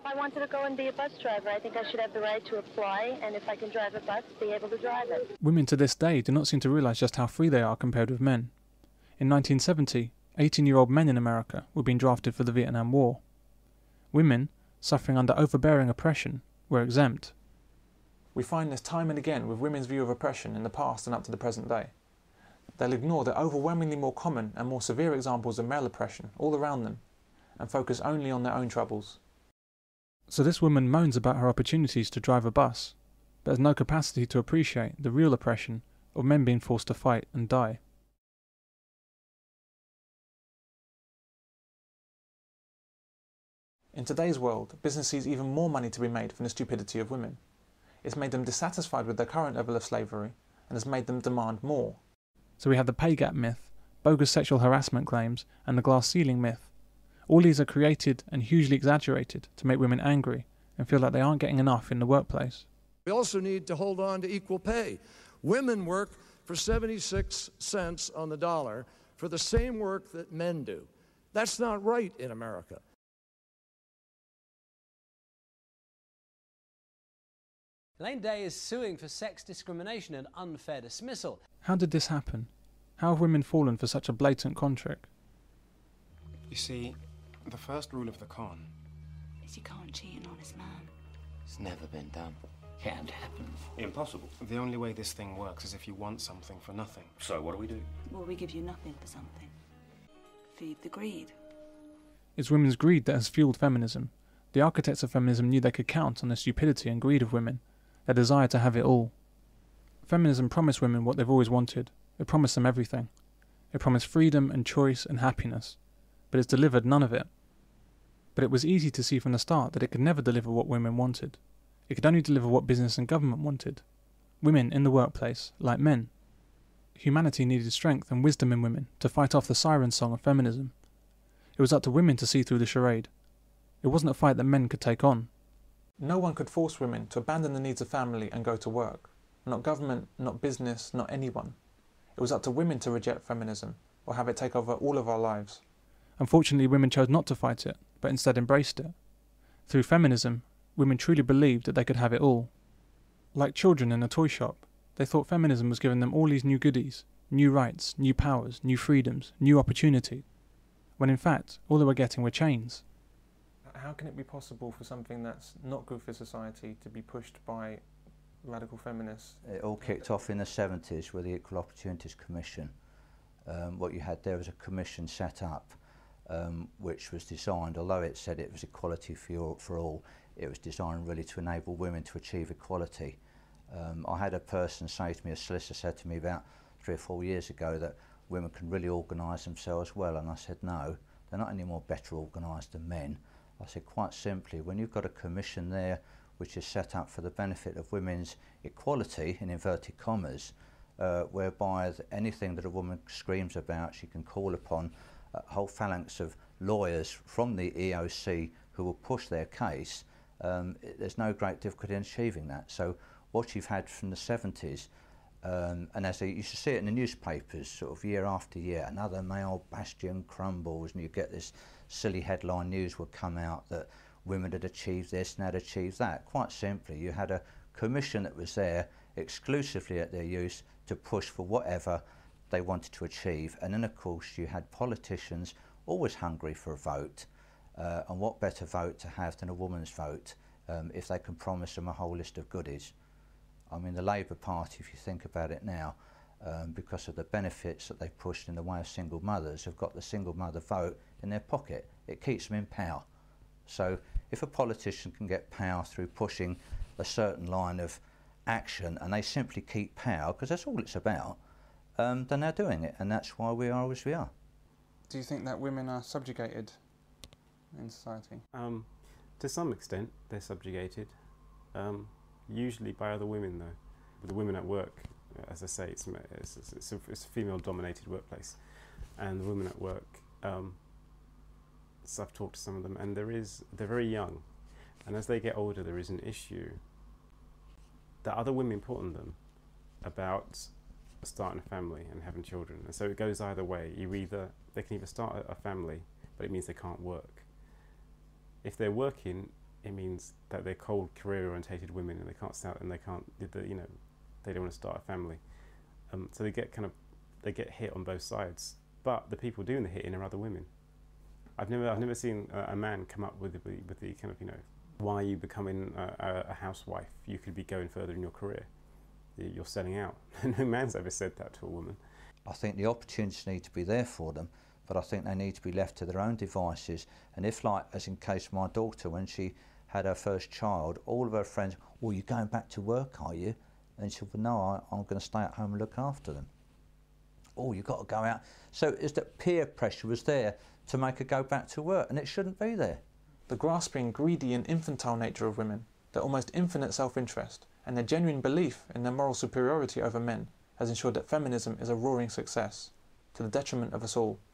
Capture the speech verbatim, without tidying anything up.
I wanted to go and be a bus driver. I think I should have the right to apply, and if I can drive a bus, be able to drive it. Women to this day do not seem to realise just how free they are compared with men. In nineteen seventy, eighteen-year-old men in America were being drafted for the Vietnam War. Women, suffering under overbearing oppression, were exempt. We find this time and again with women's view of oppression in the past and up to the present day. They'll ignore the overwhelmingly more common and more severe examples of male oppression all around them, and focus only on their own troubles. So this woman moans about her opportunities to drive a bus, but has no capacity to appreciate the real oppression of men being forced to fight and die. In today's world, business sees even more money to be made from the stupidity of women. It's made them dissatisfied with their current level of slavery, and has made them demand more. So we have the pay gap myth, bogus sexual harassment claims, and the glass ceiling myth. All these are created and hugely exaggerated to make women angry and feel like they aren't getting enough in the workplace. We also need to hold on to equal pay. Women work for seventy-six cents on the dollar for the same work that men do. That's not right in America. Elaine Day is suing for sex discrimination and unfair dismissal. How did this happen? How have women fallen for such a blatant contract? You see, the first rule of the con is you can't cheat an honest man. It's never been done. Can't happen. Impossible. The only way this thing works is if you want something for nothing. So what do we do? Well, we give you nothing for something. Feed the greed. It's women's greed that has fueled feminism. The architects of feminism knew they could count on the stupidity and greed of women, their desire to have it all. Feminism promised women what they've always wanted. It promised them everything. It promised freedom and choice and happiness. But it's delivered none of it. But it was easy to see from the start that it could never deliver what women wanted. It could only deliver what business and government wanted. Women in the workplace, like men. Humanity needed strength and wisdom in women to fight off the siren song of feminism. It was up to women to see through the charade. It wasn't a fight that men could take on. No one could force women to abandon the needs of family and go to work. Not government, not business, not anyone. It was up to women to reject feminism, or have it take over all of our lives. Unfortunately, women chose not to fight it, but instead embraced it. Through feminism, women truly believed that they could have it all. Like children in a toy shop, they thought feminism was giving them all these new goodies, new rights, new powers, new freedoms, new opportunity, when in fact, all they were getting were chains. How can it be possible for something that's not good for society to be pushed by radical feminists? It all kicked off in the seventies with the Equal Opportunities Commission. Um, what you had there was a commission set up um, which was designed, although it said it was equality for, for all, it was designed really to enable women to achieve equality. Um, I had a person say to me, a solicitor said to me about three or four years ago that women can really organise themselves well, and I said no, they're not any more better organised than men. I said quite simply, when you've got a commission there which is set up for the benefit of women's equality, in inverted commas, uh, whereby anything that a woman screams about, she can call upon a whole phalanx of lawyers from the E O C who will push their case, um, it, there's no great difficulty in achieving that. So what you've had from the seventies, um, and as they used to see it in the newspapers sort of year after year, another male bastion crumbles, and you get this silly headline news would come out that women had achieved this and had achieved that. Quite simply, you had a commission that was there exclusively at their use to push for whatever they wanted to achieve, and then of course you had politicians always hungry for a vote, uh, and what better vote to have than a woman's vote um, if they can promise them a whole list of goodies. I mean, the Labour Party, if you think about it now, um, because of the benefits that they've pushed in the way of single mothers, have got the single mother vote in their pocket. It keeps them in power. So if a politician can get power through pushing a certain line of action, and they simply keep power, because that's all it's about, um, then they're doing it, and that's why we are as we are. Do you think that women are subjugated in society? Um, to some extent, they're subjugated. Um, usually by other women, though. The women at work, as I say, it's, it's, it's, a, it's a female-dominated workplace, and the women at work, um, so I've talked to some of them, and there is, they're very young, and as they get older, there is an issue that other women put on them about starting a family and having children. And so it goes either way. You either, they can either start a, a family, but it means they can't work. If they're working, it means that they're cold, career-orientated women, and they can't start, and they can't, you know, they don't want to start a family. Um, so they get kind of, they get hit on both sides. But the people doing the hitting are other women. I've never, I've never seen a, a man come up with the, with the kind of, you know, why are you becoming a, a housewife? You could be going further in your career. You're selling out. No man's ever said that to a woman. I think the opportunities need to be there for them, but I think they need to be left to their own devices. And if, like, as in case of my daughter, when she had her first child, all of her friends, well, you're going back to work, are you? And she said, well, no, I, I'm going to stay at home and look after them. Oh, you've got to go out. So it's that peer pressure was there to make her go back to work, and it shouldn't be there. The grasping, greedy and infantile nature of women, their almost infinite self-interest, and their genuine belief in their moral superiority over men has ensured that feminism is a roaring success, to the detriment of us all.